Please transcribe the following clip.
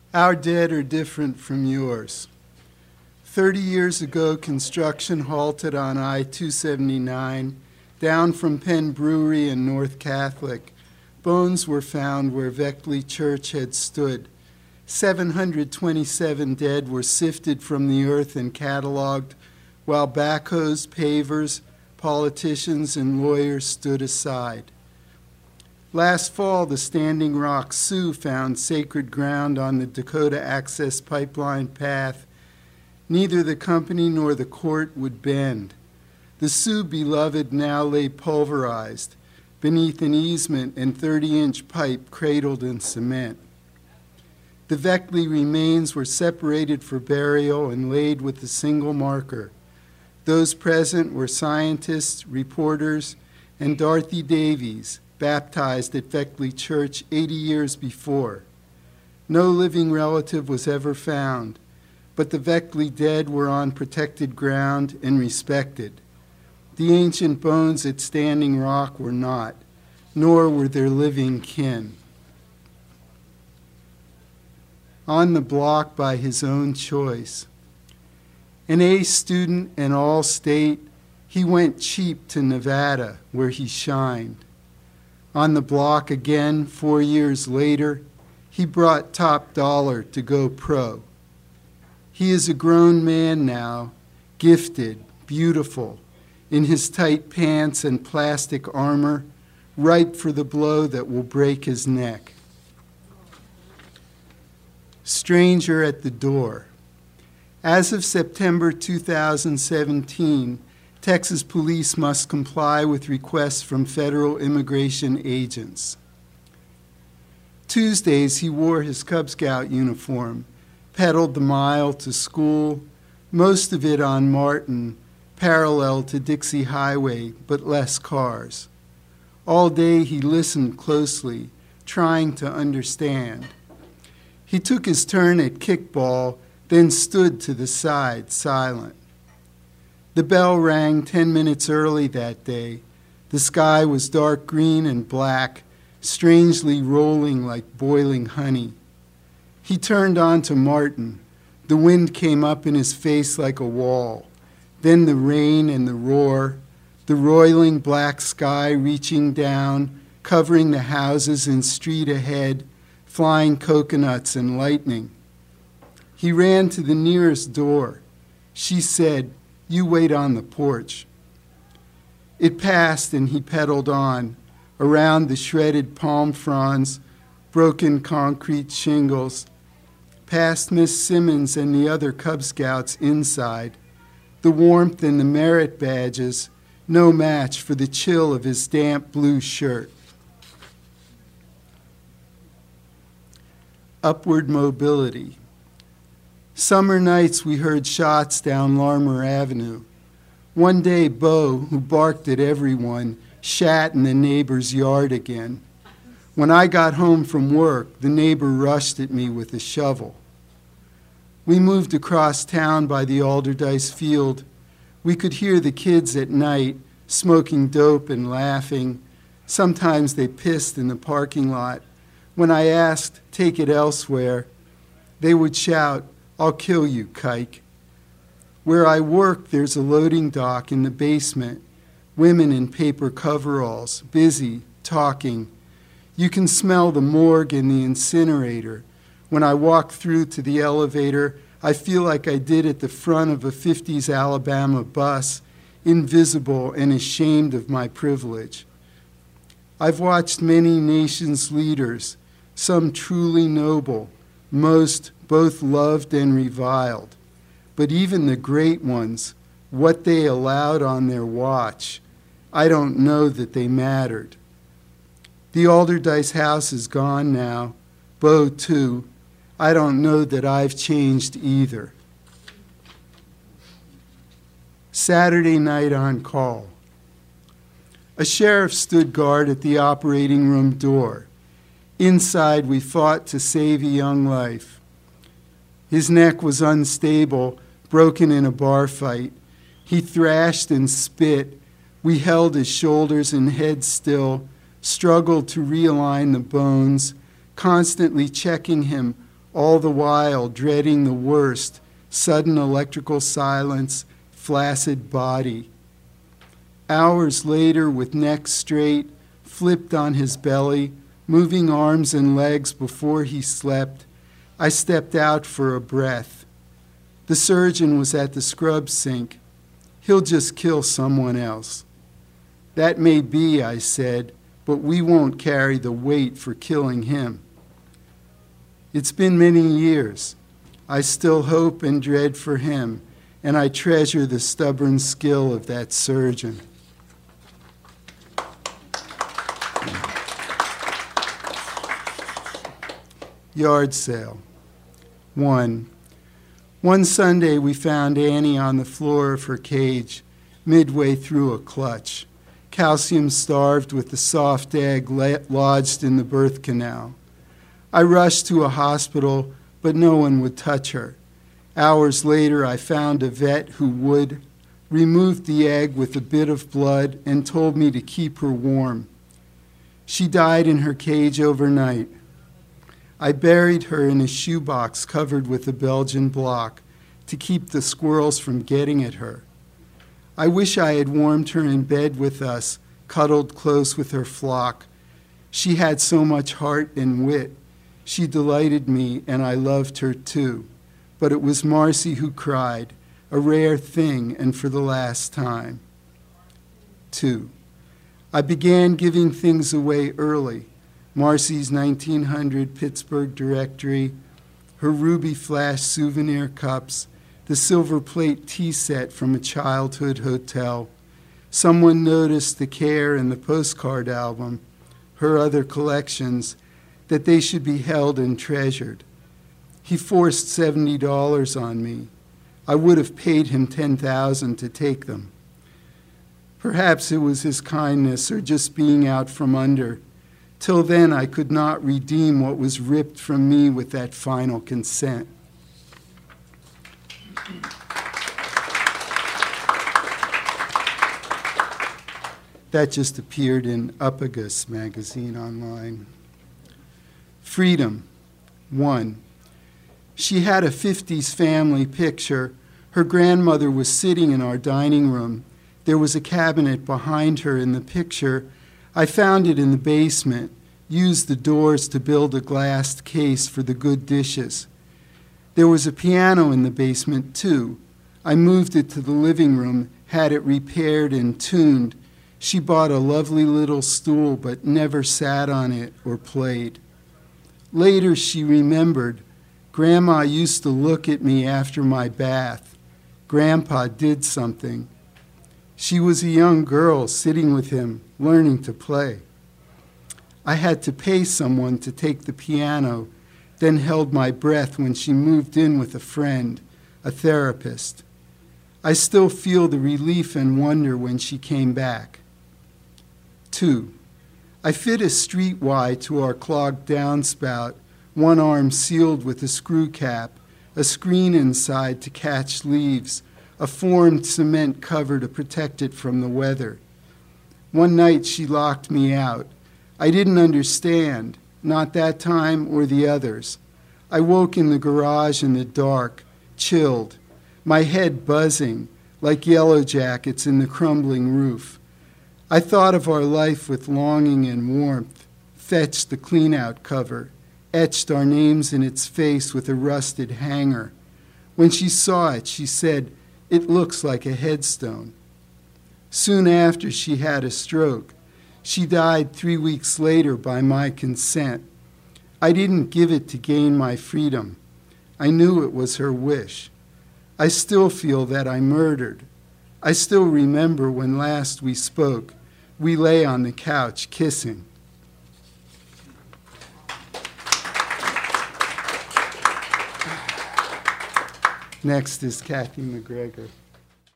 Our dead are different from yours. 30 years ago, construction halted on I-279, down from Penn Brewery and North Catholic. Bones were found where Veckley Church had stood. 727 dead were sifted from the earth and cataloged, while backhoes, pavers, politicians, and lawyers stood aside. Last fall, the Standing Rock Sioux found sacred ground on the Dakota Access Pipeline path. Neither the company nor the court would bend. The Sioux beloved now lay pulverized beneath an easement and 30-inch pipe cradled in cement. The Veckley remains were separated for burial and laid with a single marker. Those present were scientists, reporters, and Dorothy Davies, baptized at Veckley Church 80 years before. No living relative was ever found, but the Veckley dead were on protected ground and respected. The ancient bones at Standing Rock were not, nor were their living kin. On the block by his own choice. An A student and all-state, he went cheap to Nevada, where he shined. On the block again 4 years later, he brought top dollar to go pro. He is a grown man now, gifted, beautiful, in his tight pants and plastic armor, ripe for the blow that will break his neck. Stranger at the door. As of September 2017, Texas police must comply with requests from federal immigration agents. Tuesdays, he wore his Cub Scout uniform, pedaled the mile to school, most of it on Martin, parallel to Dixie Highway, but less cars. All day he listened closely, trying to understand. He took his turn at kickball, then stood to the side, silent. The bell rang 10 minutes early that day. The sky was dark green and black, strangely rolling like boiling honey. He turned on to Martin. The wind came up in his face like a wall. Then the rain and the roar, the roiling black sky reaching down, covering the houses and street ahead, flying coconuts and lightning. He ran to the nearest door. She said, "You wait on the porch." It passed and he pedaled on, around the shredded palm fronds, broken concrete shingles, past Miss Simmons and the other Cub Scouts inside. The warmth and the merit badges, no match for the chill of his damp blue shirt. Upward mobility. Summer nights we heard shots down Larmer Avenue. One day Bo, who barked at everyone, shat in the neighbor's yard again. When I got home from work, the neighbor rushed at me with a shovel. We moved across town by the Alderdice Field. We could hear the kids at night smoking dope and laughing. Sometimes they pissed in the parking lot. When I asked, "Take it elsewhere," they would shout, "I'll kill you, kike." Where I work, there's a loading dock in the basement. Women in paper coveralls, busy, talking. You can smell the morgue and the incinerator. When I walk through to the elevator, I feel like I did at the front of a 50s Alabama bus, invisible and ashamed of my privilege. I've watched many nations' leaders, some truly noble, most both loved and reviled. But even the great ones, what they allowed on their watch, I don't know that they mattered. The Alderdice house is gone now, Bo too. I don't know that I've changed either. Saturday night on call. A sheriff stood guard at the operating room door. Inside, we fought to save a young life. His neck was unstable, broken in a bar fight. He thrashed and spit. We held his shoulders and head still, struggled to realign the bones, constantly checking him all the while dreading the worst, sudden electrical silence, flaccid body. Hours later, with neck straight, flipped on his belly, moving arms and legs before he slept, I stepped out for a breath. The surgeon was at the scrub sink. He'll just kill someone else. That may be, I said, but we won't carry the weight for killing him. It's been many years. I still hope and dread for him, and I treasure the stubborn skill of that surgeon. Yard sale. 1. One Sunday we found Annie on the floor of her cage, midway through a clutch, calcium-starved with the soft egg lodged in the birth canal. I rushed to a hospital, but no one would touch her. Hours later, I found a vet who would, removed the egg with a bit of blood, and told me to keep her warm. She died in her cage overnight. I buried her in a shoebox covered with a Belgian block to keep the squirrels from getting at her. I wish I had warmed her in bed with us, cuddled close with her flock. She had so much heart and wit. She delighted me, and I loved her too. But it was Marcy who cried, a rare thing and for the last time. 2. I began giving things away early. Marcy's 1900 Pittsburgh directory, her ruby flash souvenir cups, the silver plate tea set from a childhood hotel. Someone noticed the care in the postcard album, her other collections, that they should be held and treasured. He forced $70 on me. I would have paid him $10,000 to take them. Perhaps it was his kindness or just being out from under. Till then, I could not redeem what was ripped from me with that final consent. That just appeared in Upagus magazine online. Freedom. 1. She had a 50s family picture. Her grandmother was sitting in our dining room. There was a cabinet behind her in the picture. I found it in the basement, used the doors to build a glassed case for the good dishes. There was a piano in the basement, too. I moved it to the living room, had it repaired and tuned. She bought a lovely little stool, but never sat on it or played. Later, she remembered, Grandma used to look at me after my bath. Grandpa did something. She was a young girl sitting with him, learning to play. I had to pay someone to take the piano, then held my breath when she moved in with a friend, a therapist. I still feel the relief and wonder when she came back. 2. I fit a street Y to our clogged downspout, one arm sealed with a screw cap, a screen inside to catch leaves, a formed cement cover to protect it from the weather. One night she locked me out. I didn't understand, not that time or the others. I woke in the garage in the dark, chilled, my head buzzing like yellow jackets in the crumbling roof. I thought of our life with longing and warmth, fetched the clean-out cover, etched our names in its face with a rusted hanger. When she saw it, she said, "It looks like a headstone." Soon after, she had a stroke. She died 3 weeks later by my consent. I didn't give it to gain my freedom. I knew it was her wish. I still feel that I murdered. I still remember when last we spoke. We lay on the couch kissing. Next is Kathy McGregor.